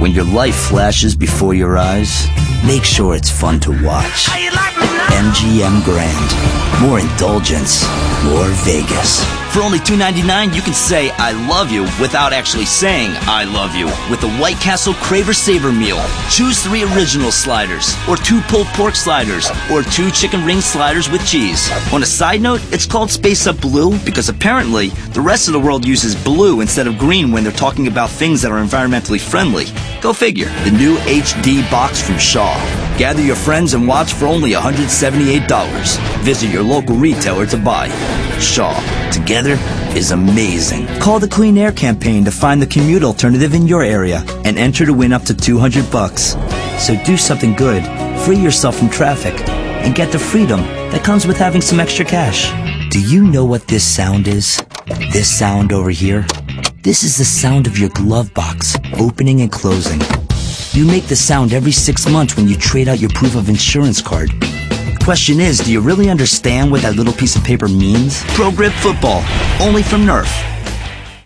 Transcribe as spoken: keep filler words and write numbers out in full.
When your life flashes before your eyes, make sure it's fun to watch. M G M Grand. More indulgence, more Vegas. For only two ninety-nine, you can say I love you without actually saying I love you with the White Castle Craver Saver Meal. Choose three original sliders, or two pulled pork sliders, or two chicken ring sliders with cheese. On a side note, it's called Space Up Blue because apparently the rest of the world uses blue instead of green when they're talking about things that are environmentally friendly. Go figure. The new H D box from Shaw. Gather your friends and watch for only one hundred seventy-eight dollars. Visit your local retailer to buy. Shaw. Together is amazing. Call the Clean Air Campaign to find the commute alternative in your area and enter to win up to two hundred bucks. So do something good, free yourself from traffic, and get the freedom that comes with having some extra cash. Do you know what this sound is? This sound over here? This is the sound of your glove box opening and closing. You make the sound every six months when you trade out your proof of insurance card. Question is, do you really understand what that little piece of paper means? Pro Grip Football, only from Nerf.